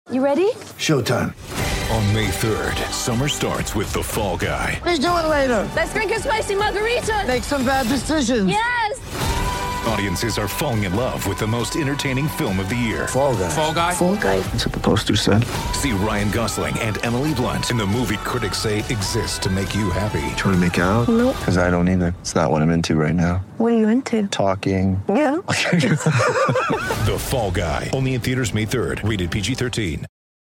You ready? Showtime. On May 3rd, summer starts with The Fall Guy. Let's do it later. Let's drink a spicy margarita. Make some bad decisions. Yes! Audiences are falling in love with the most entertaining film of the year. Fall Guy. Fall Guy? Fall Guy. That's what the poster said. See Ryan Gosling and Emily Blunt in the movie critics say exists to make you happy. Trying to make it out? Nope. Because I don't either. It's not what I'm into right now. What are you into? Talking. Yeah. The Fall Guy. Only in theaters May 3rd. Rated PG-13.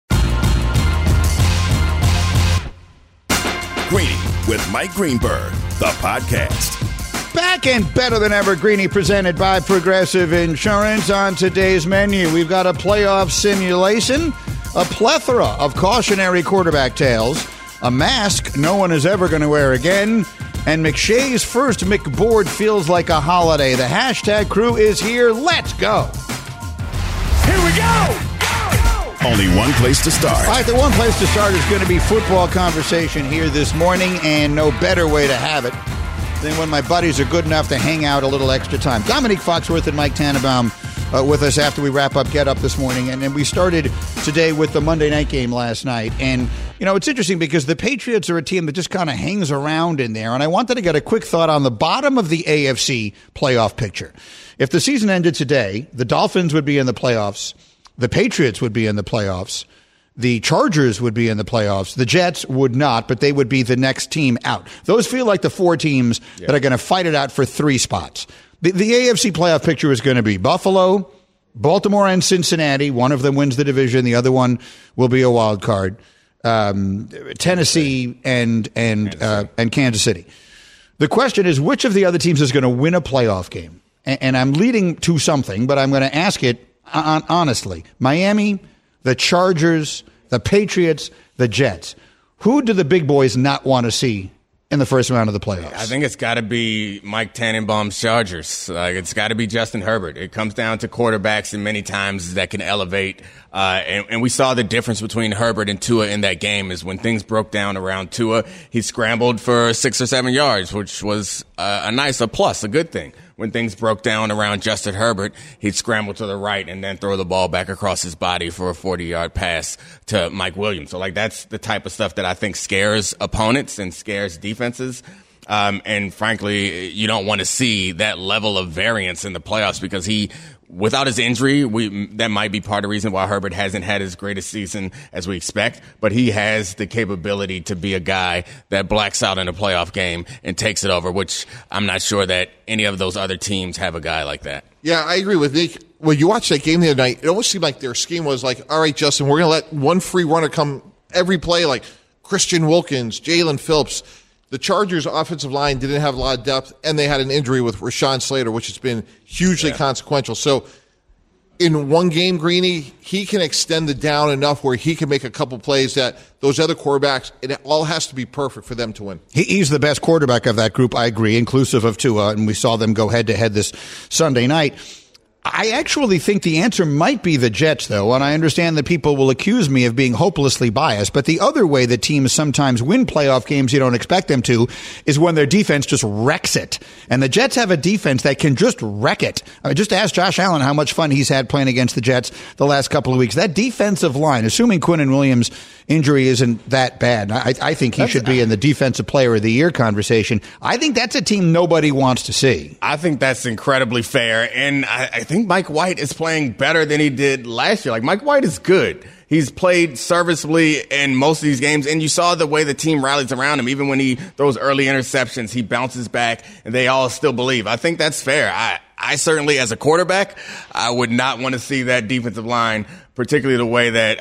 Greeny with Mike Greenberg, the podcast. Back and better than ever, Greeny, presented by Progressive Insurance. On today's menu, we've got a playoff simulation, a plethora of cautionary quarterback tales, a mask no one is ever going to wear again, and McShay's first McBoard feels like a holiday. The hashtag crew is here. Let's go. Here we go! Only one place to start. All right, the one place to start is going to be football conversation here this morning, and no better way to have it than when my buddies are good enough to hang out a little extra time. Dominique Foxworth and Mike Tannenbaum with us after we wrap up Get Up this morning. And we started today with the Monday night game last night. And, you know, it's interesting because the Patriots are a team that just kind of hangs around in there. And I wanted to get a quick thought on the bottom of the AFC playoff picture. If the season ended today, the Dolphins would be in the playoffs. The Patriots would be in the playoffs. The Chargers would be in the playoffs. The Jets would not, but they would be the next team out. Those feel like the four teams that are going to fight it out for three spots. The AFC playoff picture is going to be Buffalo, Baltimore, and Cincinnati. One of them wins the division. The other one will be a wild card. Tennessee and Kansas City. The question is, which of the other teams is going to win a playoff game? And I'm leading to something, but I'm going to ask it honestly. Miami, the Chargers, the Patriots, the Jets. Who do the big boys not want to see in the first round of the playoffs? I think it's got to be Mike Tannenbaum's Chargers. It's got to be Justin Herbert. It comes down to quarterbacks, and many times that can elevate. And we saw the difference between Herbert and Tua in that game is when things broke down around Tua, he scrambled for 6 or 7 yards, which was a plus, a good thing. When things broke down around Justin Herbert, he'd scramble to the right and then throw the ball back across his body for a 40-yard pass to Mike Williams. So, that's the type of stuff that I think scares opponents and scares defenses. And frankly, you don't want to see that level of variance in the playoffs because without his injury, that might be part of the reason why Herbert hasn't had his greatest season as we expect. But he has the capability to be a guy that blacks out in a playoff game and takes it over, which I'm not sure that any of those other teams have a guy like that. Yeah, I agree with Nick. When you watch that game the other night, it almost seemed like their scheme was like, all right, Justin, we're going to let one free runner come every play, like Christian Wilkins, Jalen Phillips. The Chargers' offensive line didn't have a lot of depth, and they had an injury with Rashawn Slater, which has been hugely consequential. So in one game, Greeny, he can extend it down enough where he can make a couple plays that those other quarterbacks, it all has to be perfect for them to win. He's the best quarterback of that group, I agree, inclusive of Tua, and we saw them go head-to-head this Sunday night. I actually think the answer might be the Jets, though, and I understand that people will accuse me of being hopelessly biased, but the other way that teams sometimes win playoff games you don't expect them to is when their defense just wrecks it. And the Jets have a defense that can just wreck it. I mean, just ask Josh Allen how much fun he's had playing against the Jets the last couple of weeks. That defensive line, assuming Quinnen Williams' injury isn't that bad, I think he should be in the Defensive Player of the Year conversation. I think that's a team nobody wants to see. I think that's incredibly fair, and I think Mike White is playing better than he did last year. Mike White is good. He's played serviceably in most of these games, and you saw the way the team rallies around him. Even when he throws early interceptions, he bounces back, and they all still believe. I think that's fair. I certainly, as a quarterback, I would not want to see that defensive line, particularly the way that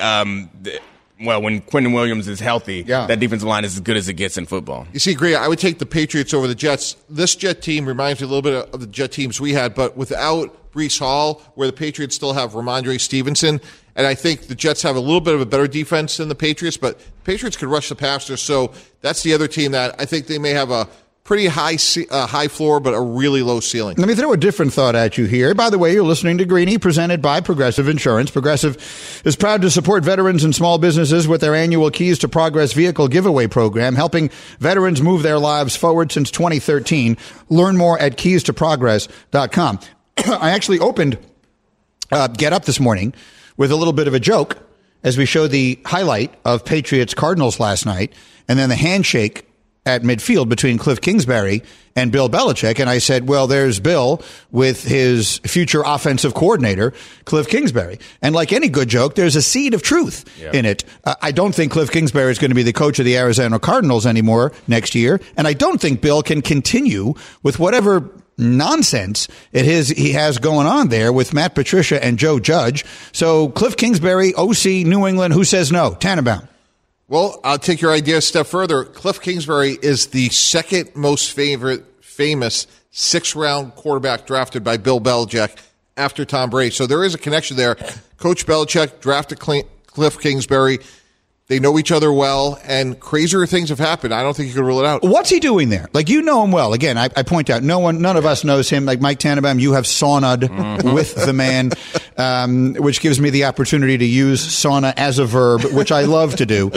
when Quinnen Williams is healthy, that defensive line is as good as it gets in football. You see, Greg, I would take the Patriots over the Jets. This Jet team reminds me a little bit of the Jet teams we had, but without Breece Hall, where the Patriots still have Ramondre Stevenson. And I think the Jets have a little bit of a better defense than the Patriots, but the Patriots could rush the passer. So that's the other team that I think they may have a pretty high floor, but a really low ceiling. Let me throw a different thought at you here. By the way, you're listening to Greeny, presented by Progressive Insurance. Progressive is proud to support veterans and small businesses with their annual Keys to Progress vehicle giveaway program, helping veterans move their lives forward since 2013. Learn more at keystoprogress.com. I actually opened Get Up this morning with a little bit of a joke, as we showed the highlight of Patriots-Cardinals last night, and then the handshake at midfield between Cliff Kingsbury and Bill Belichick. And I said, well, there's Bill with his future offensive coordinator, Cliff Kingsbury. And like any good joke, there's a seed of truth in it. I don't think Cliff Kingsbury is going to be the coach of the Arizona Cardinals anymore next year. And I don't think Bill can continue with whatever nonsense he has going on there with Matt Patricia and Joe Judge. So Cliff Kingsbury, OC, New England, who says no? Tannenbaum. Well, I'll take your idea a step further. Cliff Kingsbury is the second most famous sixth-round quarterback drafted by Bill Belichick after Tom Brady. So there is a connection there. Coach Belichick drafted Cliff Kingsbury. They know each other well, and crazier things have happened. I don't think you can rule it out. What's he doing there? Like, you know him well. Again, I point out, none of us knows him. Like Mike Tannenbaum, you have sauna'd with the man, which gives me the opportunity to use sauna as a verb, which I love to do.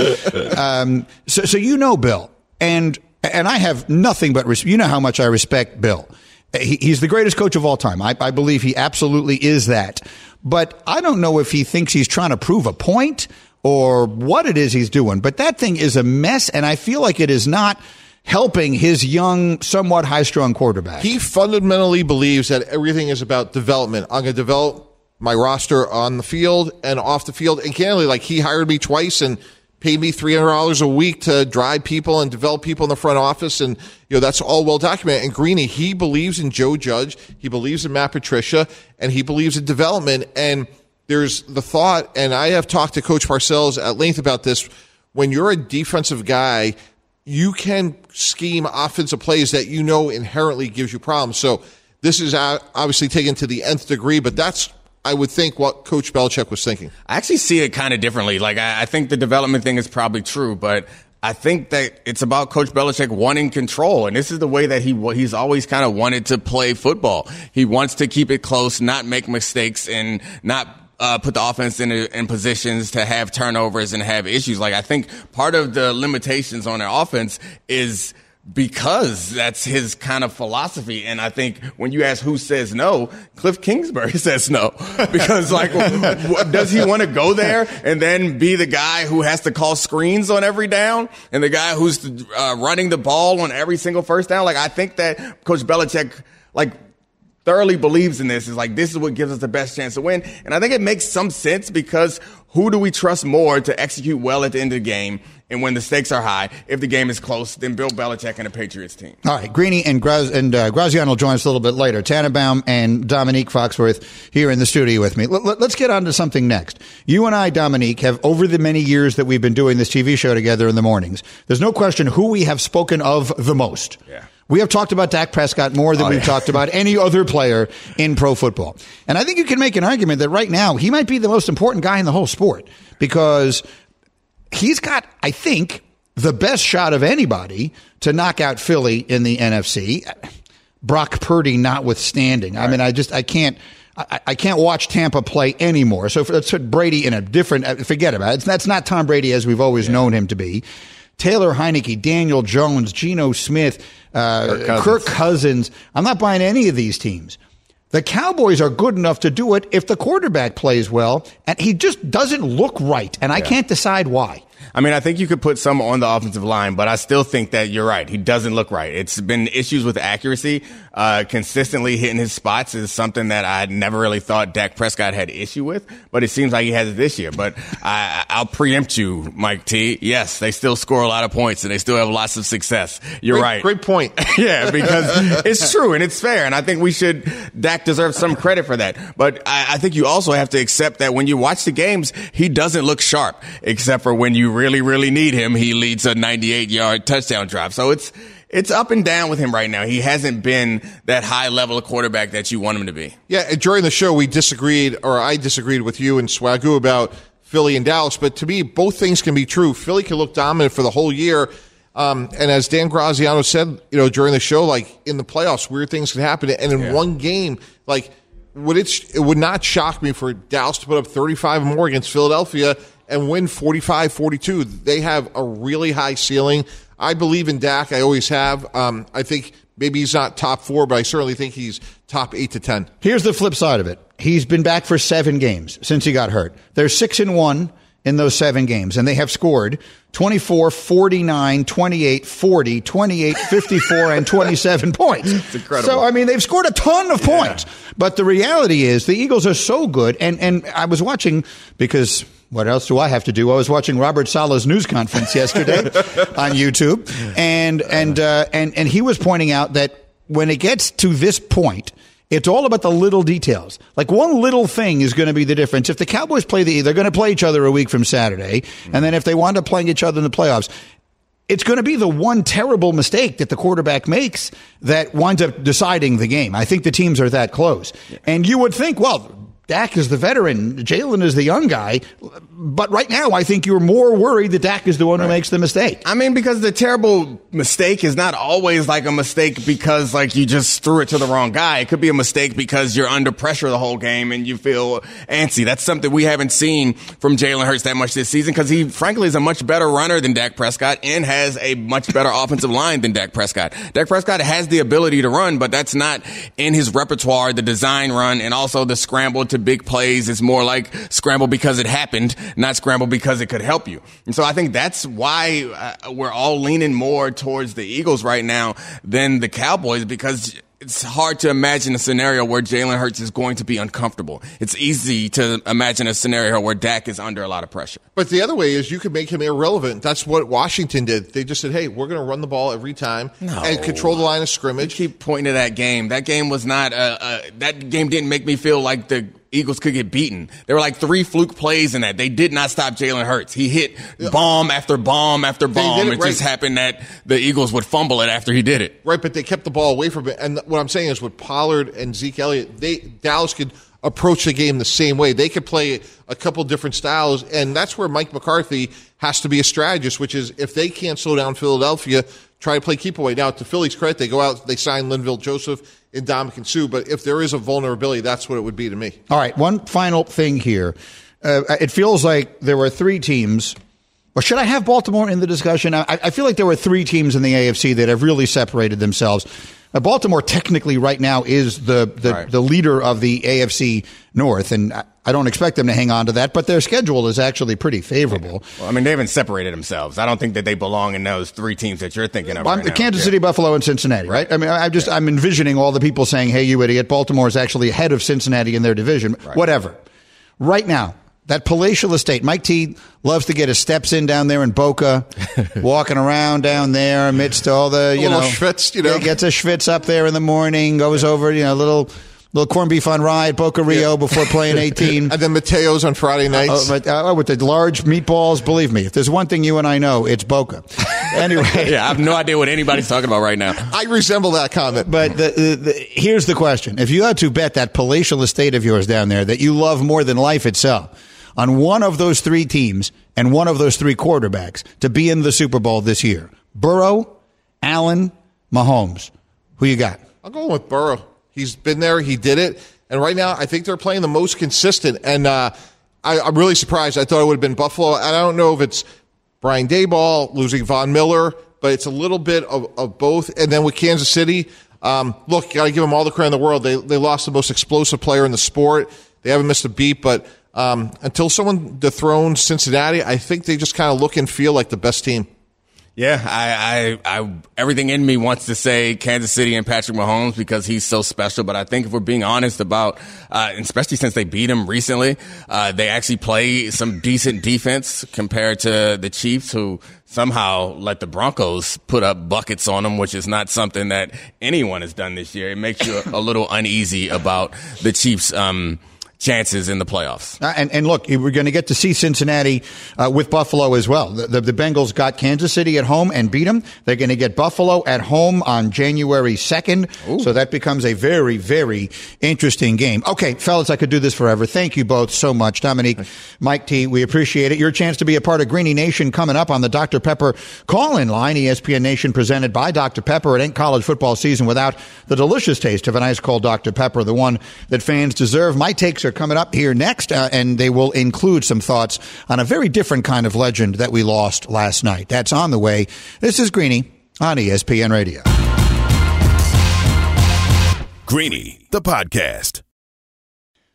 So you know Bill, and I have nothing but respect. You know how much I respect Bill. He's the greatest coach of all time. I believe he absolutely is that. But I don't know if he thinks he's trying to prove a point or what it is he's doing. But that thing is a mess, and I feel like it is not helping his young, somewhat high-strung quarterback. He fundamentally believes that everything is about development. I'm going to develop my roster on the field and off the field. And candidly, like, he hired me twice and paid me $300 a week to drive people and develop people in the front office. And, that's all well documented. And Greeny, he believes in Joe Judge. He believes in Matt Patricia, and he believes in development. And there's the thought, and I have talked to Coach Parcells at length about this, when you're a defensive guy, you can scheme offensive plays that inherently gives you problems. So this is obviously taken to the nth degree, but that's, I would think, what Coach Belichick was thinking. I actually see it kind of differently. Like, I think the development thing is probably true, but I think that it's about Coach Belichick wanting control, and this is the way that he's always kind of wanted to play football. He wants to keep it close, not make mistakes, and not put the offense in positions to have turnovers and have issues. Like, I think part of the limitations on their offense is because that's his kind of philosophy. And I think when you ask who says no, Cliff Kingsbury says no. Because, like, does he want to go there and then be the guy who has to call screens on every down and the guy who's running the ball on every single first down? Like, I think that Coach Belichick, thoroughly believes in this. Is like, this is what gives us the best chance to win. And I think it makes some sense, because who do we trust more to execute well at the end of the game and when the stakes are high, if the game is close, than Bill Belichick and the Patriots team? All right, Greeny and Graziano will join us a little bit later. Tannenbaum and Dominique Foxworth here in the studio with me. Let's get on to something next. You and I, Dominique, have, over the many years that we've been doing this TV show together in the mornings, there's no question who we have spoken of the most. Yeah. We have talked about Dak Prescott more than we've talked about any other player in pro football. And I think you can make an argument that right now he might be the most important guy in the whole sport, because he's got, I think, the best shot of anybody to knock out Philly in the NFC. Brock Purdy notwithstanding. Right. I mean, I can't watch Tampa play anymore. So let's put Brady in a different, forget about it. That's not Tom Brady as we've always known him to be. Taylor Heineke, Daniel Jones, Geno Smith, Kirk Cousins. I'm not buying any of these teams. The Cowboys are good enough to do it if the quarterback plays well, and he just doesn't look right, and I can't decide why. I mean, I think you could put some on the offensive line, but I still think that you're right. He doesn't look right. It's been issues with accuracy. Consistently hitting his spots is something that I never really thought Dak Prescott had issue with, but it seems like he has it this year. But I'll preempt you, Mike T. Yes, they still score a lot of points, and they still have lots of success. You're right. Great point. Yeah, because it's true, and it's fair, and I think Dak deserves some credit for that. But I think you also have to accept that when you watch the games, he doesn't look sharp, except for when you really, really need him. He leads a 98-yard touchdown drive. So it's up and down with him right now. He hasn't been that high level of quarterback that you want him to be. Yeah, during the show I disagreed with you and Swagoo about Philly and Dallas, but to me, both things can be true. Philly can look dominant for the whole year. And as Dan Graziano said, during the show, like, in the playoffs, weird things can happen. And in one game, like, it would not shock me for Dallas to put up 35 or more against Philadelphia and win 45-42. They have a really high ceiling. I believe in Dak. I always have. I think maybe he's not top 4, but I certainly think he's top 8 to 10. Here's the flip side of it. He's been back for 7 games since he got hurt. They're 6-1 in those 7 games, and they have scored 24, 49, 28, 40, 28, 54, and 27 points. It's incredible. So, I mean, they've scored a ton of points. But the reality is the Eagles are so good, and I was watching, because what else do I have to do? I was watching Robert Saleh's news conference yesterday on YouTube, and he was pointing out that when it gets to this point, it's all about the little details. Like, one little thing is going to be the difference. If the Cowboys they're going to play each other a week from Saturday, and then if they wind up playing each other in the playoffs, it's going to be the one terrible mistake that the quarterback makes that winds up deciding the game. I think the teams are that close. And you would think, well, Dak is the veteran, Jalen is the young guy, but right now I think you're more worried that Dak is the one who makes the mistake. I mean, because the terrible mistake is not always like a mistake because like you just threw it to the wrong guy. It could be a mistake because you're under pressure the whole game and you feel antsy. That's something we haven't seen from Jalen Hurts that much this season because he frankly is a much better runner than Dak Prescott and has a much better offensive line than Dak Prescott. Dak Prescott has the ability to run, but that's not in his repertoire, the design run and also the scramble to big plays. Is more like scramble because it happened, not scramble because it could help you. And so I think that's why we're all leaning more towards the Eagles right now than the Cowboys, because it's hard to imagine a scenario where Jalen Hurts is going to be uncomfortable. It's easy to imagine a scenario where Dak is under a lot of pressure. But the other way is you could make him irrelevant. That's what Washington did. They just said, hey, we're going to run the ball every time and control the line of scrimmage. You keep pointing to that game. That game was not that game didn't make me feel like the Eagles could get beaten. There were like 3 fluke plays in that. They did not stop Jalen Hurts. He hit bomb after bomb after bomb. It just happened that the Eagles would fumble it after he did it. Right, but they kept the ball away from it. And what I'm saying is with Pollard and Zeke Elliott, Dallas could approach the game the same way. They could play a couple different styles, and that's where Mike McCarthy has to be a strategist, which is if they can't slow down Philadelphia, try to play keep away. Now, to Philly's credit, they go out, they sign Linval Joseph and Ndamukong Suh, but if there is a vulnerability, that's what it would be to me. All right, one final thing here. It feels like there were 3 teams, or should I have Baltimore in the discussion? I feel like there were 3 teams in the AFC that have really separated themselves. Baltimore technically right now is the leader of the AFC North, and I don't expect them to hang on to that, but their schedule is actually pretty favorable. Well, I mean, they haven't separated themselves. I don't think that they belong in those 3 teams that you're thinking of right now. Kansas City, Buffalo, and Cincinnati, right? I mean, I'm envisioning all the people saying, hey, you idiot, Baltimore is actually ahead of Cincinnati in their division. Right. Whatever. Right now, that palatial estate, Mike T loves to get his steps in down there in Boca, walking around down there amidst all the, schwitz, He gets a schwitz up there in the morning, goes over, little corned beef on rye at Boca Rio before playing 18. And then Mateo's on Friday nights. With the large meatballs, believe me, if there's one thing you and I know, it's Boca. Anyway. Yeah, I have no idea what anybody's talking about right now. I resemble that comment. But here's the question. If you had to bet that palatial estate of yours down there that you love more than life itself on one of those 3 teams and one of those 3 quarterbacks to be in the Super Bowl this year, Burrow, Allen, Mahomes, who you got? I'll go with Burrow. He's been there. He did it. And right now, I think they're playing the most consistent. And I'm really surprised. I thought it would have been Buffalo. And I don't know if it's Brian Daboll losing Von Miller, but it's a little bit of both. And then with Kansas City, look, you got to give them all the credit in the world. They lost the most explosive player in the sport. They haven't missed a beat. But until someone dethrones Cincinnati, I think they just kind of look and feel like the best team. Yeah, I everything in me wants to say Kansas City and Patrick Mahomes because he's so special. But I think if we're being honest about, especially since they beat him recently, they actually play some decent defense compared to the Chiefs, who somehow let the Broncos put up buckets on them, which is not something that anyone has done this year. It makes you a little uneasy about the Chiefs' chances in the playoffs. And look, we're going to get to see Cincinnati with Buffalo as well. The Bengals got Kansas City at home and beat them. They're going to get Buffalo at home on January 2nd. Ooh. So that becomes a very, very interesting game. Okay, fellas, I could do this forever. Thank you both so much. Dominique, Mike T, we appreciate it. Your chance to be a part of Greeny Nation coming up on the Dr. Pepper call-in line. ESPN Nation presented by Dr. Pepper. It ain't college football season without the delicious taste of an ice-cold Dr. Pepper, the one that fans deserve. My takes are coming up here next, and they will include some thoughts on a very different kind of legend that we lost last night. That's on the way. This is Greeny on ESPN Radio. Greeny, the podcast.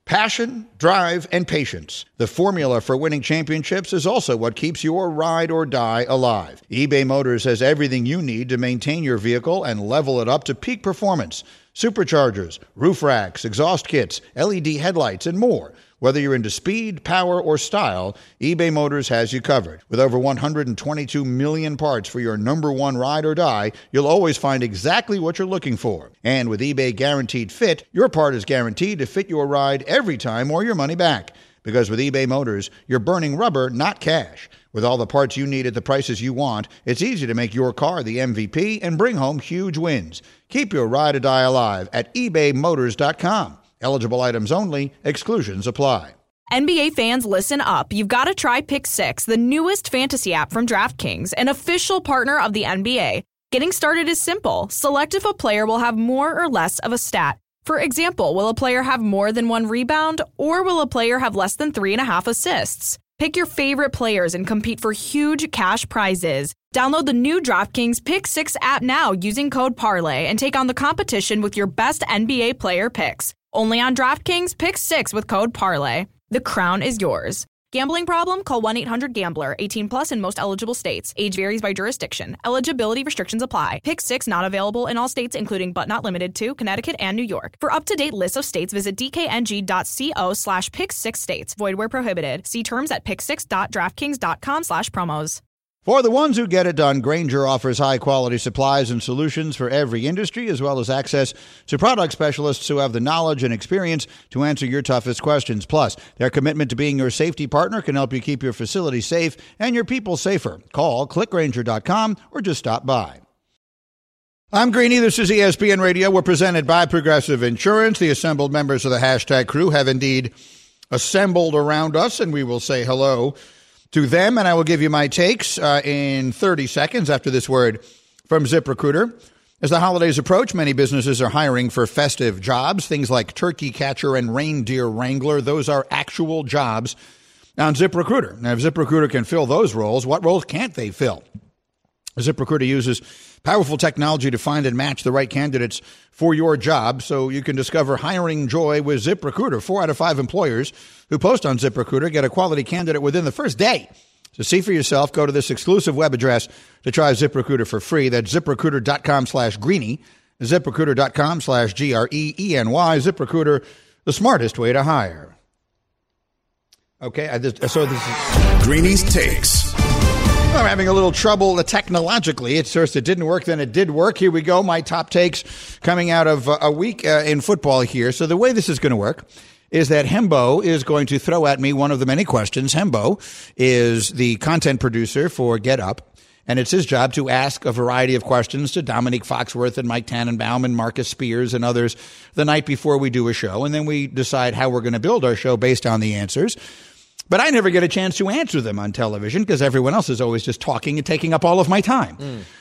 Passion, drive, and patience. The formula for winning championships is also what keeps your ride or die alive. eBay Motors has everything you need to maintain your vehicle and level it up to peak performance. Superchargers, roof racks, exhaust kits, LED headlights, and more. Whether you're into speed, power, or style, eBay Motors has you covered. With over 122 million parts for your number one ride or die, you'll always find exactly what you're looking for. And with eBay Guaranteed Fit, your part is guaranteed to fit your ride every time or your money back. Because with eBay Motors, you're burning rubber, not cash. With all the parts you need at the prices you want, it's easy to make your car the MVP and bring home huge wins. Keep your ride or die alive at ebaymotors.com. Eligible items only. Exclusions apply. NBA fans, listen up. You've got to try Pick 6, the newest fantasy app from DraftKings, an official partner of the NBA. Getting started is simple. Select if a player will have more or less of a stat. For example, will a player have more than 1 rebound, or will a player have less than 3.5 assists? Pick your favorite players and compete for huge cash prizes. Download the new DraftKings Pick 6 app now using code PARLAY and take on the competition with your best NBA player picks. Only on DraftKings Pick 6 with code PARLAY. The crown is yours. Gambling problem? Call 1-800-GAMBLER. 18 plus in most eligible states. Age varies by jurisdiction. Eligibility restrictions apply. Pick 6 not available in all states, including but not limited to Connecticut and New York. For up-to-date lists of states, visit dkng.co/pick6states. Void where prohibited. See terms at pick6.draftkings.com/promos. For the ones who get it done, Grainger offers high-quality supplies and solutions for every industry, as well as access to product specialists who have the knowledge and experience to answer your toughest questions. Plus, their commitment to being your safety partner can help you keep your facility safe and your people safer. Call clickgrainger.com or just stop by. I'm Greeny. This is ESPN Radio. We're presented by Progressive Insurance. The assembled members of the hashtag crew have indeed assembled around us, and we will say hello to them, and I will give you my takes in 30 seconds after this word from ZipRecruiter. As the holidays approach, many businesses are hiring for festive jobs, things like turkey catcher and reindeer wrangler. Those are actual jobs on ZipRecruiter. Now, if ZipRecruiter can fill those roles, what roles can't they fill? ZipRecruiter uses powerful technology to find and match the right candidates for your job, so you can discover hiring joy with ZipRecruiter. 4 out of 5 employers who post on ZipRecruiter get a quality candidate within the first day. So see for yourself. Go to this exclusive web address to try ZipRecruiter for free. That's ZipRecruiter.com/Greeny. ZipRecruiter.com/GREENY. ZipRecruiter, the smartest way to hire. Okay, so this is Greeny's Takes. I'm having a little trouble technologically. At first it didn't work, then it did work. Here we go. My top takes coming out of a week in football here. So the way this is going to work is that Hembo is going to throw at me one of the many questions. Hembo is the content producer for Get Up, and it's his job to ask a variety of questions to Dominique Foxworth and Mike Tannenbaum and Marcus Spears and others the night before we do a show, and then we decide how we're going to build our show based on the answers. But I never get a chance to answer them on television because everyone else is always just talking and taking up all of my time.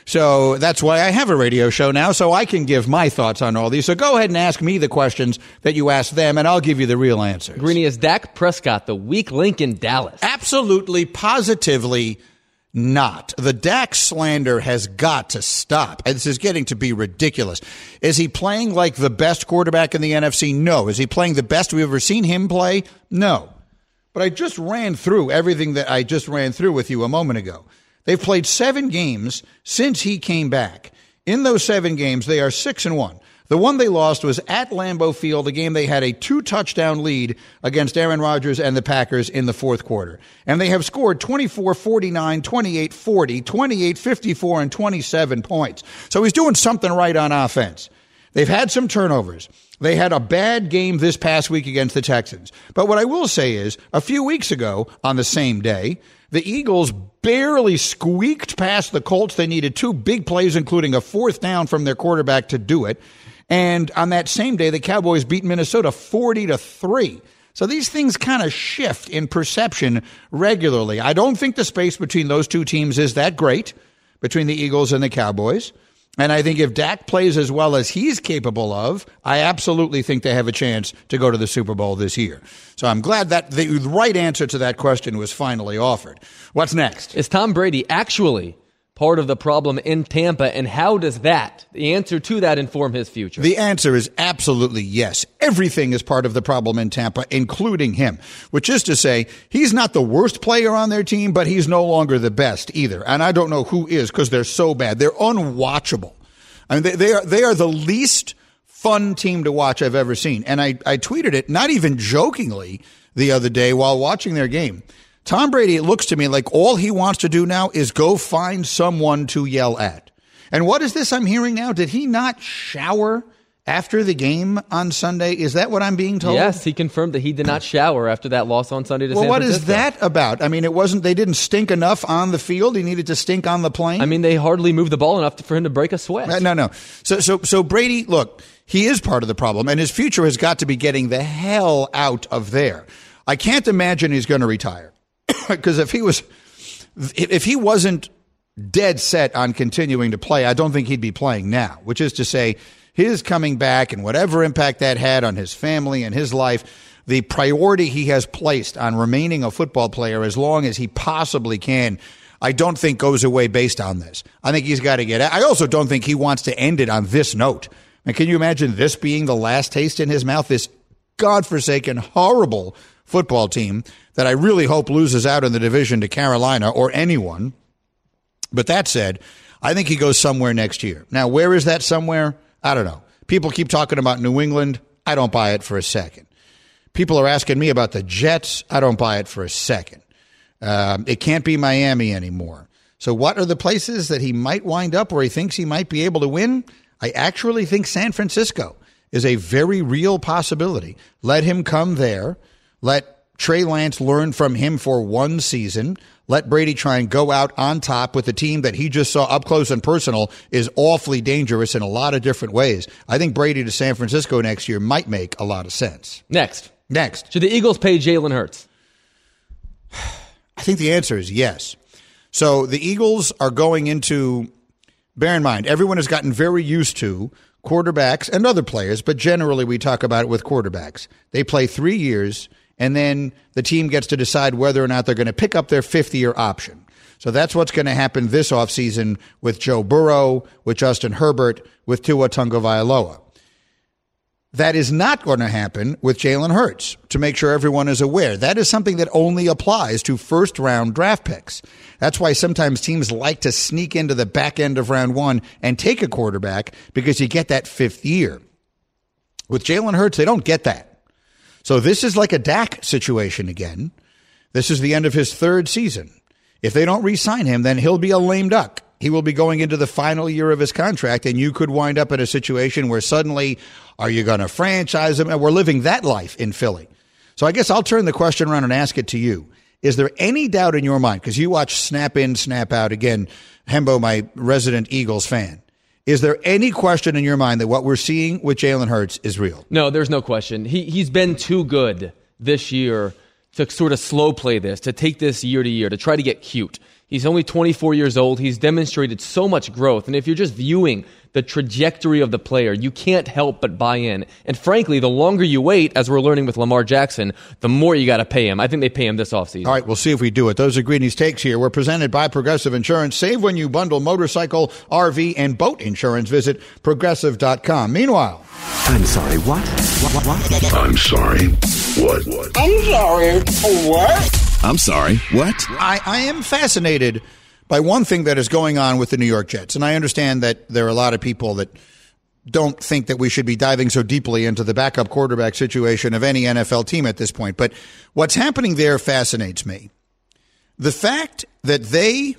So that's why I have a radio show now, so I can give my thoughts on all these. So go ahead and ask me the questions that you ask them, and I'll give you the real answers. Greeny, is Dak Prescott the weak link in Dallas? Absolutely, positively not. The Dak slander has got to stop. This is getting to be ridiculous. Is he playing like the best quarterback in the NFC? No. Is he playing the best we've ever seen him play? No. But I just ran through everything that I just ran through with you a moment ago. They've played 7 games since he came back. In those 7 games, they are 6-1. The one they lost was at Lambeau Field, a game they had a 2-touchdown lead against Aaron Rodgers and the Packers in the fourth quarter. And they have scored 24-49, 28-40, 28-54, and 27 points. So he's doing something right on offense. They've had some turnovers. They had a bad game this past week against the Texans. But what I will say is, a few weeks ago, on the same day, the Eagles barely squeaked past the Colts. They needed 2 big plays, including a 4th down from their quarterback to do it. And on that same day, the Cowboys beat Minnesota 40-3. So these things kind of shift in perception regularly. I don't think the space between those 2 teams is that great, between the Eagles and the Cowboys. And I think if Dak plays as well as he's capable of, I absolutely think they have a chance to go to the Super Bowl this year. So I'm glad that the right answer to that question was finally offered. What's next? Is Tom Brady actually part of the problem in Tampa, and how does the answer to that inform his future? The answer is absolutely yes. Everything is part of the problem in Tampa, including him, which is to say he's not the worst player on their team, but he's no longer the best either. And I don't know who is because they're so bad. They're unwatchable. I mean, they are the least fun team to watch I've ever seen. And I tweeted it, not even jokingly, the other day while watching their game. Tom Brady, it looks to me like all he wants to do now is go find someone to yell at. And what is this I'm hearing now? Did he not shower after the game on Sunday? Is that what I'm being told? Yes, he confirmed that he did not shower after that loss on Sunday to San Francisco. Well, what is that about? I mean, they didn't stink enough on the field. He needed to stink on the plane. I mean, they hardly moved the ball enough for him to break a sweat. No. So Brady, look, he is part of the problem, and his future has got to be getting the hell out of there. I can't imagine he's going to retire. Because if he wasn't dead set on continuing to play, I don't think he'd be playing now, which is to say his coming back and whatever impact that had on his family and his life, the priority he has placed on remaining a football player as long as he possibly can, I don't think goes away based on this. I think he's got to get out. I also don't think he wants to end it on this note. And can you imagine this being the last taste in his mouth? This godforsaken, horrible football team that I really hope loses out in the division to Carolina or anyone. But that said, I think he goes somewhere next year. Now, where is that somewhere? I don't know. People keep talking about New England. I don't buy it for a second. People are asking me about the Jets. I don't buy it for a second. It can't be Miami anymore. So what are the places that he might wind up where he thinks he might be able to win? I actually think San Francisco is a very real possibility. Let him come there. Let Trey Lance learn from him for one season. Let Brady try and go out on top with a team that he just saw up close and personal is awfully dangerous in a lot of different ways. I think Brady to San Francisco next year might make a lot of sense. Next. Should the Eagles pay Jalen Hurts? I think the answer is yes. So the Eagles are going into, bear in mind, everyone has gotten very used to quarterbacks and other players, but generally we talk about it with quarterbacks. They play 3 years, and then the team gets to decide whether or not they're going to pick up their fifth-year option. So that's what's going to happen this offseason with Joe Burrow, with Justin Herbert, with Tua Tagovailoa. That is not going to happen with Jalen Hurts, to make sure everyone is aware. That is something that only applies to first-round draft picks. That's why sometimes teams like to sneak into the back end of round one and take a quarterback because you get that fifth year. With Jalen Hurts, they don't get that. So this is like a Dak situation again. This is the end of his third season. If they don't re-sign him, then he'll be a lame duck. He will be going into the final year of his contract, and you could wind up in a situation where suddenly, are you going to franchise him? And we're living that life in Philly. So I guess I'll turn the question around and ask it to you. Is there any doubt in your mind, because you watch snap in, snap out, again, Hembo, my resident Eagles fan, is there any question in your mind that what we're seeing with Jalen Hurts is real? No, there's no question. He's been too good this year to sort of slow play this, to take this year to year, to try to get cute. He's only 24 years old. He's demonstrated so much growth. And if you're just viewing the trajectory of the player, you can't help but buy in. And frankly, the longer you wait, as we're learning with Lamar Jackson, the more you got to pay him. I think they pay him this offseason. All right, we'll see if we do it. Those are Greeny's takes here. We're presented by Progressive Insurance. Save when you bundle motorcycle, RV, and boat insurance. Visit Progressive.com. Meanwhile, I'm sorry, what? What? I'm sorry, what? I'm sorry, what? I'm sorry, what? I am fascinated by one thing that is going on with the New York Jets. And I understand that there are a lot of people that don't think that we should be diving so deeply into the backup quarterback situation of any NFL team at this point. But what's happening there fascinates me. The fact that they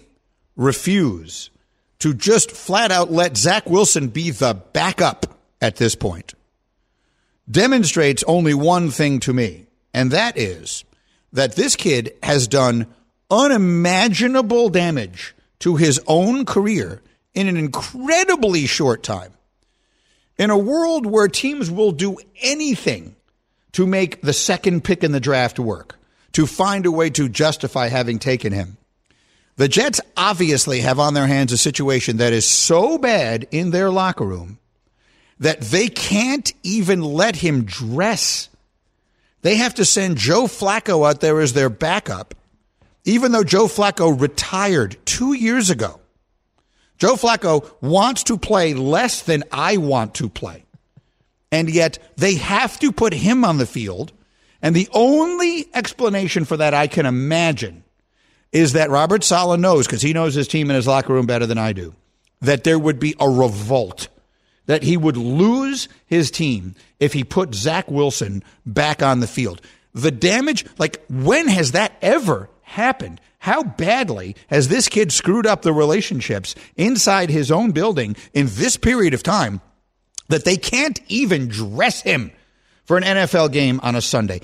refuse to just flat out let Zach Wilson be the backup at this point demonstrates only one thing to me, and that is that this kid has done unimaginable damage to his own career in an incredibly short time. In a world where teams will do anything to make the second pick in the draft work, to find a way to justify having taken him, the Jets obviously have on their hands a situation that is so bad in their locker room that they can't even let him dress. They have to send Joe Flacco out there as their backup, even though Joe Flacco retired 2 years ago. Joe Flacco wants to play less than I want to play. And yet they have to put him on the field. And the only explanation for that I can imagine is that Robert Saleh knows, because he knows his team and his locker room better than I do, that there would be a revolt, that he would lose his team if he put Zach Wilson back on the field. The damage, like, when has that ever happened? How badly has this kid screwed up the relationships inside his own building in this period of time that they can't even dress him for an NFL game on a Sunday?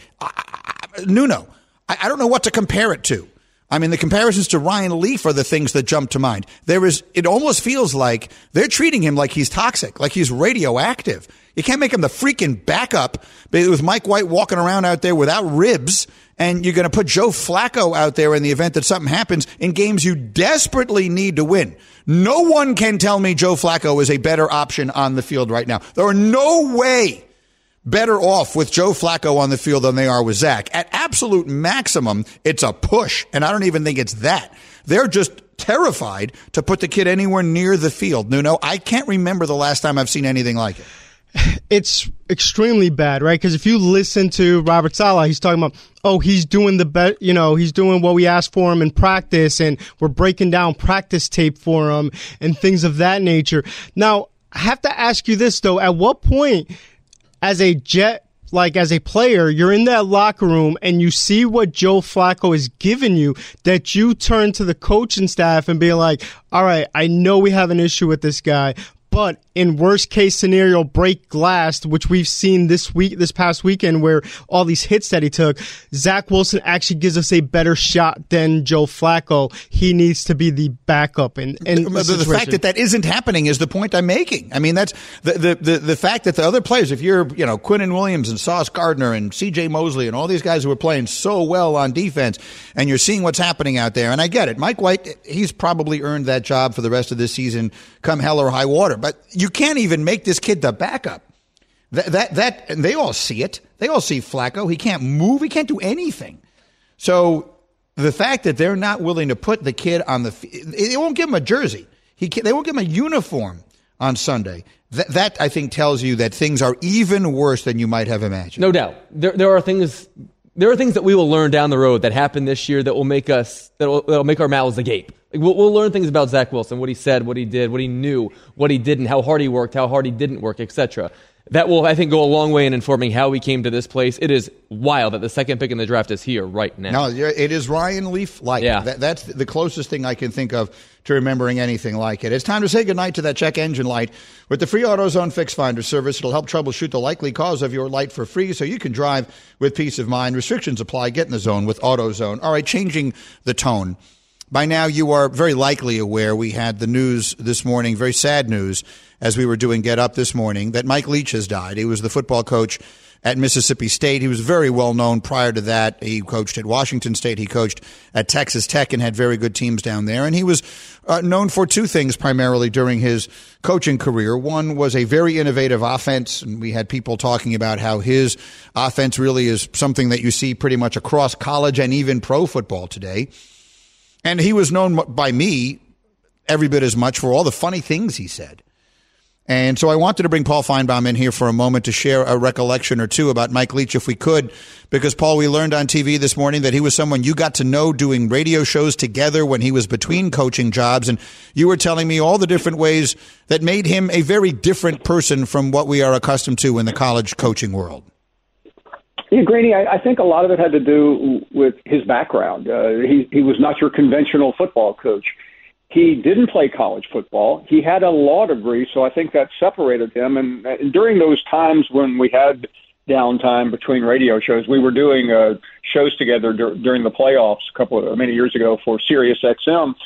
Nuno, I don't know what to compare it to. I mean, the comparisons to Ryan Leaf are the things that jump to mind. It almost feels like they're treating him like he's toxic, like he's radioactive. You can't make him the freaking backup with Mike White walking around out there without ribs, and you're going to put Joe Flacco out there in the event that something happens in games you desperately need to win. No one can tell me Joe Flacco is a better option on the field right now. There are no way better off with Joe Flacco on the field than they are with Zach. At absolute maximum, it's a push, and I don't even think it's that. They're just terrified to put the kid anywhere near the field. Nuno, I can't remember the last time I've seen anything like it. It's extremely bad, right? Because if you listen to Robert Saleh, he's talking about, he's doing he's doing what we asked for him in practice, and we're breaking down practice tape for him and things of that nature. Now, I have to ask you this, though. At what point, as a player, you're in that locker room and you see what Joe Flacco has given you, that you turn to the coaching staff and be like, all right, I know we have an issue with this guy, but in worst case scenario, break glass, which we've seen this past weekend, where all these hits that he took, Zach Wilson actually gives us a better shot than Joe Flacco. He needs to be the backup. And the fact that isn't happening is the point I'm making. I mean, that's the fact that the other players, if you're, Quinnen Williams and Sauce Gardner and C.J. Mosley and all these guys who are playing so well on defense, and you're seeing what's happening out there, and I get it. Mike White, he's probably earned that job for the rest of this season, come hell or high water. But you can't even make this kid the backup. And they all see it. They all see Flacco. He can't move. He can't do anything. So the fact that they're not willing to put the kid on the field, they won't give him a jersey. They won't give him a uniform on Sunday. That I think tells you that things are even worse than you might have imagined. No doubt. There are things that we will learn down the road that happened this year that will make that'll make our mouths agape. We'll learn things about Zach Wilson, what he said, what he did, what he knew, what he didn't, how hard he worked, how hard he didn't work, etc. That will, I think, go a long way in informing how we came to this place. It is wild that the second pick in the draft is here right now. No, it is Ryan Leaf-like. Yeah. That's the closest thing I can think of to remembering anything like it. It's time to say goodnight to that check engine light. With the free AutoZone Fix Finder service, it'll help troubleshoot the likely cause of your light for free so you can drive with peace of mind. Restrictions apply. Get in the zone with AutoZone. All right, changing the tone. By now, you are very likely aware we had the news this morning, very sad news, as we were doing Get Up this morning, that Mike Leach has died. He was the football coach at Mississippi State. He was very well known prior to that. He coached at Washington State. He coached at Texas Tech and had very good teams down there. And he was known for two things primarily during his coaching career. One was a very innovative offense, and we had people talking about how his offense really is something that you see pretty much across college and even pro football today. And he was known by me every bit as much for all the funny things he said. And so I wanted to bring Paul Feinbaum in here for a moment to share a recollection or two about Mike Leach, if we could, because, Paul, we learned on TV this morning that he was someone you got to know doing radio shows together when he was between coaching jobs, and you were telling me all the different ways that made him a very different person from what we are accustomed to in the college coaching world. Yeah, Greeny, I think a lot of it had to do with his background. He was not your conventional football coach. He didn't play college football. He had a law degree, so I think that separated him. And during those times when we had downtime between radio shows, we were doing shows together during the playoffs many years ago for Sirius XM.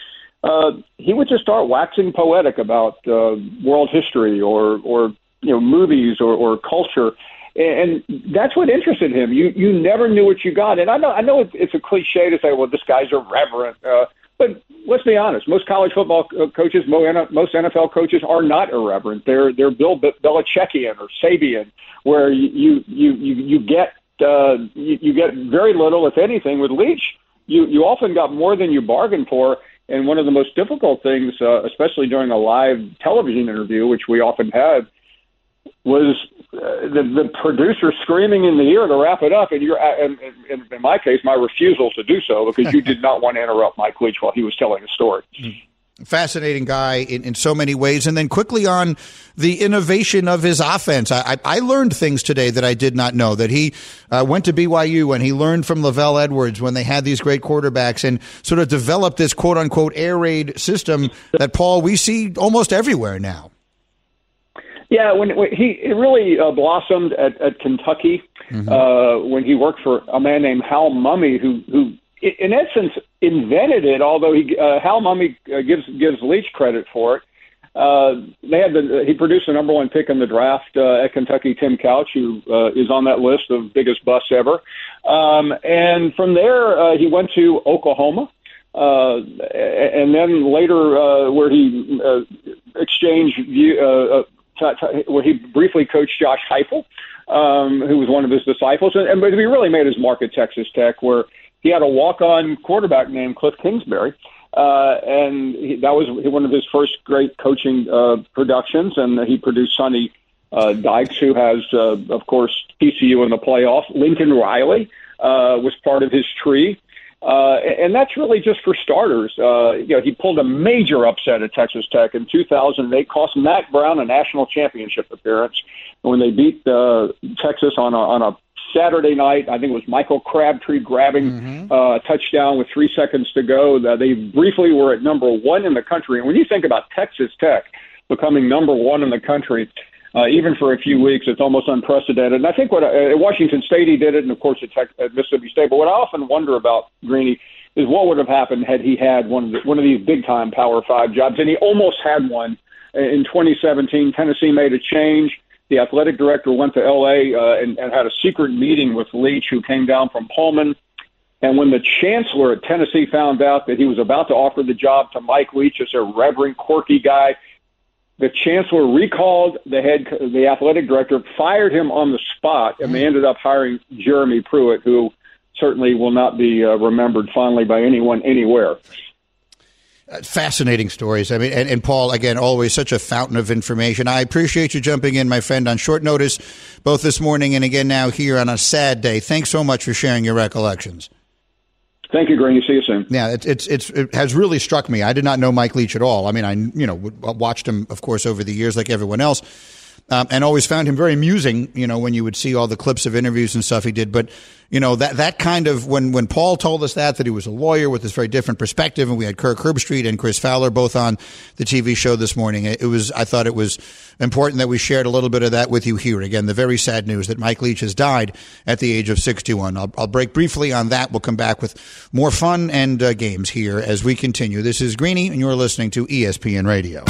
He would just start waxing poetic about world history or movies or culture. And that's what interested him. You never knew what you got. And I know it's a cliche to say, well, this guy's irreverent. But let's be honest. Most college football coaches, most NFL coaches are not irreverent. They're Bill Belichickian or Sabian, where you get very little, if anything. With Leach, you often got more than you bargained for. And one of the most difficult things, especially during a live television interview, which we often had, was the producer screaming in the ear to wrap it up. And in my case, my refusal to do so because you did not want to interrupt Mike Leach while he was telling a story. Fascinating guy in so many ways. And then quickly on the innovation of his offense. I learned things today that I did not know, that he went to BYU and he learned from Lavelle Edwards when they had these great quarterbacks and sort of developed this quote unquote air raid system that, Paul, we see almost everywhere now. Yeah, when he really blossomed at Kentucky when he worked for a man named Hal Mumme, who in essence invented it. Although Hal Mumme gives Leach credit for it. He produced the number one pick in the draft at Kentucky, Tim Couch, who is on that list of biggest busts ever. And from there, he went to Oklahoma. And then later, where he exchanged where he briefly coached Josh Heupel, who was one of his disciples, but he really made his mark at Texas Tech, where he had a walk-on quarterback named Cliff Kingsbury, and that was one of his first great coaching productions, and he produced Sonny Dykes, who has, of course, TCU in the playoff. Lincoln Riley was part of his tree. And that's really just for starters. He pulled a major upset at Texas Tech in 2008, cost Mack Brown a national championship appearance when they beat Texas on a Saturday night. I think it was Michael Crabtree grabbing a touchdown with 3 seconds to go. They briefly were at number one in the country. And when you think about Texas Tech becoming number one in the country, even for a few weeks, it's almost unprecedented. And I think at Washington State he did it, and of course at Mississippi State. But what I often wonder about Greeny is what would have happened had he had one of these big time Power 5 jobs, and he almost had one in 2017. Tennessee made a change. The athletic director went to L.A. And had a secret meeting with Leach, who came down from Pullman. And when the chancellor at Tennessee found out that he was about to offer the job to Mike Leach, this irreverent, quirky guy, the chancellor recalled the athletic director, fired him on the spot, and they ended up hiring Jeremy Pruitt, who certainly will not be remembered fondly by anyone anywhere. Fascinating stories. I mean, and Paul, again, always such a fountain of information. I appreciate you jumping in, my friend, on short notice, both this morning and again now here on a sad day. Thanks so much for sharing your recollections. Thank you, Greeny. See you soon. Yeah, it has really struck me. I did not know Mike Leach at all. I mean, I watched him, of course, over the years like everyone else, and always found him very amusing, when you would see all the clips of interviews and stuff he did. But, that kind of, when Paul told us that he was a lawyer with this very different perspective, and we had Kirk Herbstreit and Chris Fowler both on the TV show this morning, I thought it was important that we shared a little bit of that with you here. Again, the very sad news that Mike Leach has died at the age of 61. I'll break briefly on that. We'll come back with more fun and games here as we continue. This is Greeny, and you're listening to ESPN Radio.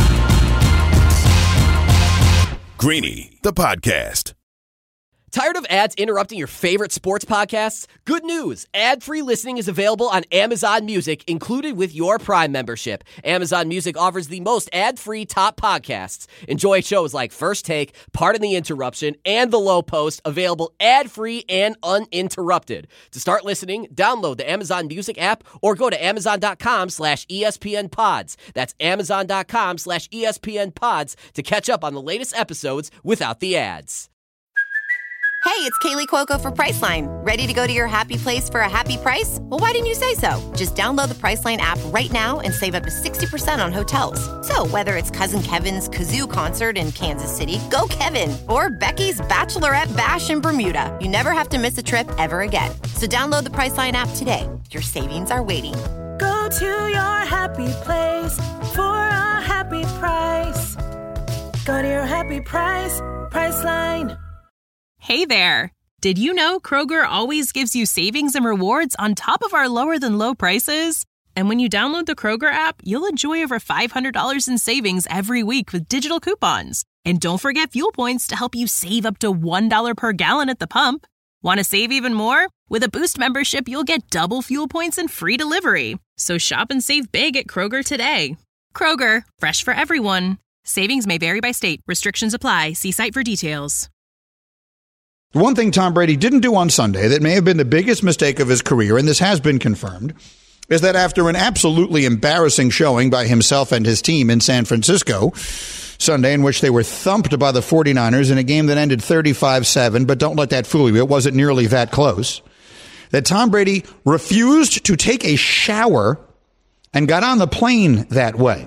Greeny, the podcast. Tired of ads interrupting your favorite sports podcasts? Good news! Ad-free listening is available on Amazon Music, included with your Prime membership. Amazon Music offers the most ad-free top podcasts. Enjoy shows like First Take, Pardon the Interruption, and The Low Post, available ad-free and uninterrupted. To start listening, download the Amazon Music app or go to amazon.com/ESPN Pods. That's amazon.com/ESPN Pods to catch up on the latest episodes without the ads. Hey, it's Kaylee Cuoco for Priceline. Ready to go to your happy place for a happy price? Well, why didn't you say so? Just download the Priceline app right now and save up to 60% on hotels. So whether it's Cousin Kevin's Kazoo Concert in Kansas City, go Kevin, or Becky's Bachelorette Bash in Bermuda, you never have to miss a trip ever again. So download the Priceline app today. Your savings are waiting. Go to your happy place for a happy price. Go to your happy price, Priceline. Hey there! Did you know Kroger always gives you savings and rewards on top of our lower-than-low prices? And when you download the Kroger app, you'll enjoy over $500 in savings every week with digital coupons. And don't forget fuel points to help you save up to $1 per gallon at the pump. Want to save even more? With a Boost membership, you'll get double fuel points and free delivery. So shop and save big at Kroger today. Kroger, fresh for everyone. Savings may vary by state. Restrictions apply. See site for details. The one thing Tom Brady didn't do on Sunday that may have been the biggest mistake of his career, and this has been confirmed, is that after an absolutely embarrassing showing by himself and his team in San Francisco Sunday, in which they were thumped by the 49ers in a game that ended 35-7, but don't let that fool you, it wasn't nearly that close, that Tom Brady refused to take a shower and got on the plane that way.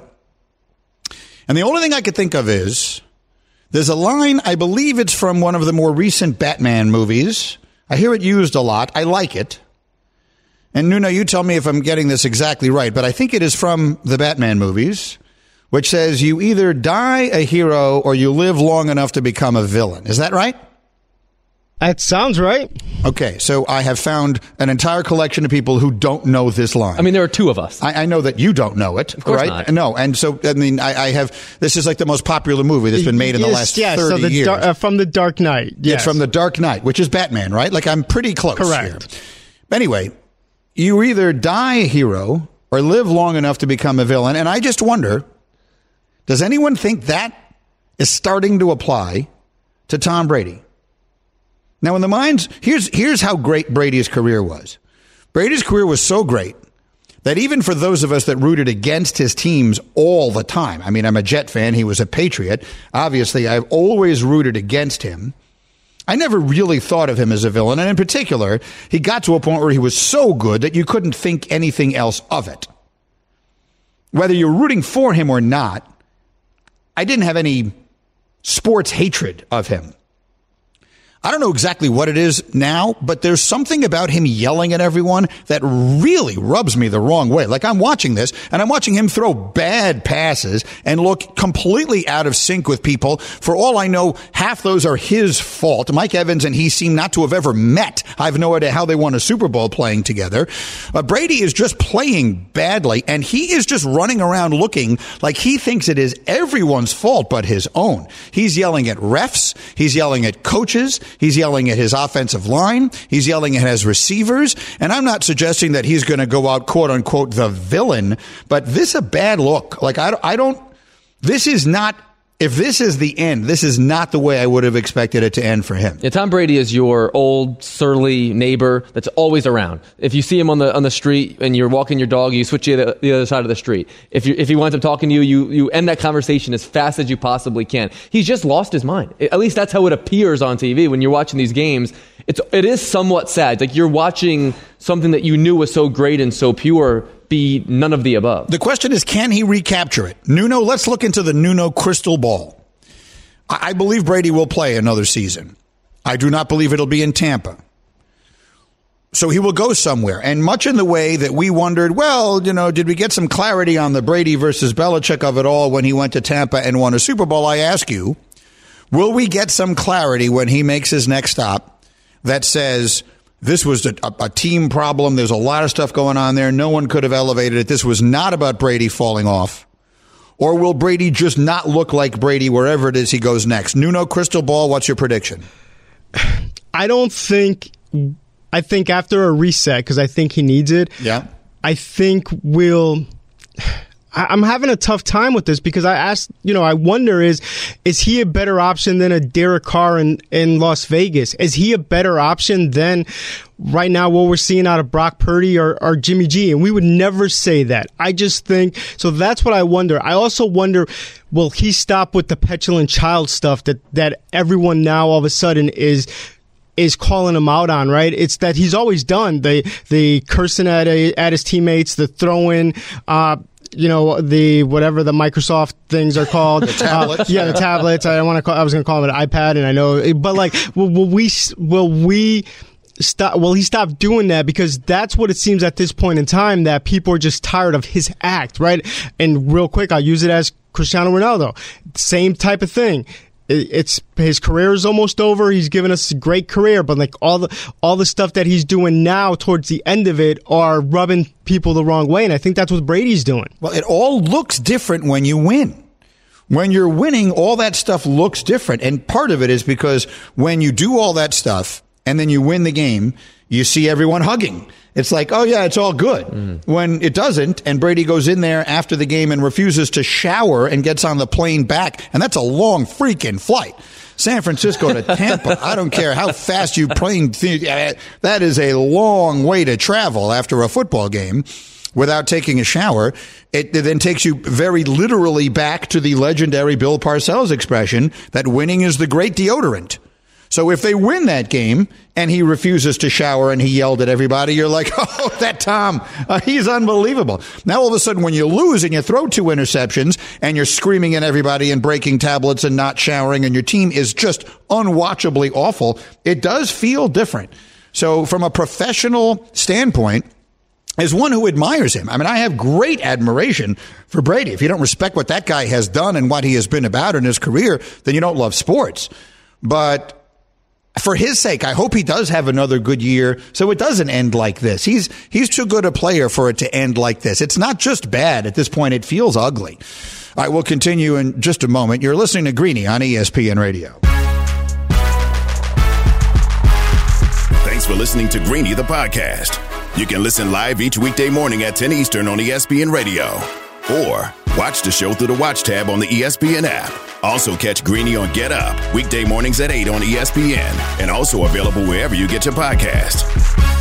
And the only thing I could think of is, there's a line, I believe it's from one of the more recent Batman movies. I hear it used a lot. I like it. And Nuno, you tell me if I'm getting this exactly right, but I think it is from the Batman movies, which says you either die a hero or you live long enough to become a villain. Is that right? That sounds right. Okay, so I have found an entire collection of people who don't know this line. I mean, there are two of us. I know that you don't know it, of course right? Not. No, and so, I mean, I have, this is like the most popular movie that's been made in the last 30 years. From The Dark Knight. Yes. It's from The Dark Knight, which is Batman, right? Like, I'm pretty close Correct. here. Anyway, you either die a hero or live long enough to become a villain, and I just wonder, does anyone think that is starting to apply to Tom Brady? Now, in the minds, here's how great Brady's career was. Brady's career was so great that even for those of us that rooted against his teams all the time, I mean, I'm a Jet fan, he was a Patriot. Obviously, I've always rooted against him. I never really thought of him as a villain, and in particular, he got to a point where he was so good that you couldn't think anything else of it. Whether you're rooting for him or not, I didn't have any sports hatred of him. I don't know exactly what it is now, but there's something about him yelling at everyone that really rubs me the wrong way. Like, I'm watching this, and I'm watching him throw bad passes and look completely out of sync with people. For all I know, half those are his fault. Mike Evans and he seem not to have ever met. I have no idea how they won a Super Bowl playing together. Brady is just playing badly, and he is just running around looking like he thinks it is everyone's fault but his own. He's yelling at refs. He's yelling at coaches. He's yelling at his offensive line. He's yelling at his receivers. And I'm not suggesting that he's going to go out, quote unquote, the villain, but this is a bad look. Like, this is not, if this is the end, this is not the way I would have expected it to end for him. Yeah, Tom Brady is your old surly neighbor that's always around. If you see him on the street and you're walking your dog, you switch to the other side of the street. If he winds up talking to you, you end that conversation as fast as you possibly can. He's just lost his mind. At least that's how it appears on TV when you're watching these games. It is somewhat sad. Like, you're watching something that you knew was so great and so pure be none of the above. The question is, can he recapture it? Nuno, let's look into the Nuno crystal ball. I believe Brady will play another season. I do not believe it'll be in Tampa. So he will go somewhere. And much in the way that we wondered, well, did we get some clarity on the Brady versus Belichick of it all when he went to Tampa and won a Super Bowl? I ask you, will we get some clarity when he makes his next stop that says, this was a team problem. There's a lot of stuff going on there. No one could have elevated it. This was not about Brady falling off. Or will Brady just not look like Brady wherever it is he goes next? Nuno, crystal ball, what's your prediction? I think after a reset, because I think he needs it. Yeah. I think I'm having a tough time with this because I wonder, is he a better option than a Derek Carr in Las Vegas? Is he a better option than right now what we're seeing out of Brock Purdy or Jimmy G? And we would never say that. I just think, so that's what I wonder. I also wonder, will he stop with the petulant child stuff that everyone now all of a sudden is calling him out on, right? It's that he's always done the cursing at his teammates, the throwing, the whatever the Microsoft things are called. The tablets. The tablets. I was going to call it an iPad, and I know, but like, will he stop doing that? Because that's what it seems at this point in time, that people are just tired of his act, right? And real quick, I'll use it as Cristiano Ronaldo. Same type of thing. It's his career is almost over. He's given us a great career, but like all the stuff that he's doing now towards the end of it are rubbing people the wrong way, and I think that's what Brady's doing. Well, it all looks different when you win. When you're winning, all that stuff looks different, and part of it is because when you do all that stuff and then you win the game, you see everyone hugging. It's like, oh yeah, it's all good. When it doesn't, and Brady goes in there after the game and refuses to shower and gets on the plane back, and that's a long freaking flight. San Francisco to Tampa. I don't care how fast you plane. That is a long way to travel after a football game. without taking a shower, it then takes you very literally back to the legendary Bill Parcells expression that winning is the great deodorant. So if they win that game and he refuses to shower and he yelled at everybody, you're like, oh, that Tom, he's unbelievable. Now, all of a sudden, when you lose and you throw 2 interceptions and you're screaming at everybody and breaking tablets and not showering and your team is just unwatchably awful, it does feel different. So from a professional standpoint, as one who admires him, I mean, I have great admiration for Brady. If you don't respect what that guy has done and what he has been about in his career, then you don't love sports. But for his sake, I hope he does have another good year so it doesn't end like this. He's too good a player for it to end like this. It's not just bad. At this point, it feels ugly. All right, we'll continue in just a moment. You're listening to Greeny on ESPN Radio. Thanks for listening to Greeny, the podcast. You can listen live each weekday morning at 10 Eastern on ESPN Radio. Or watch the show through the Watch tab on the ESPN app. Also catch Greeny on Get Up, weekday mornings at 8 on ESPN, and also available wherever you get your podcast.